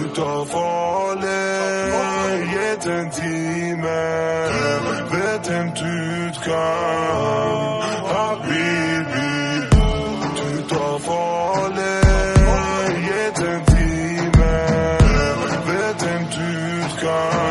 tar farlig, gitt en time. Vet en utgang, habibi. Du tar farlig, gitt en time. Vet en utgang.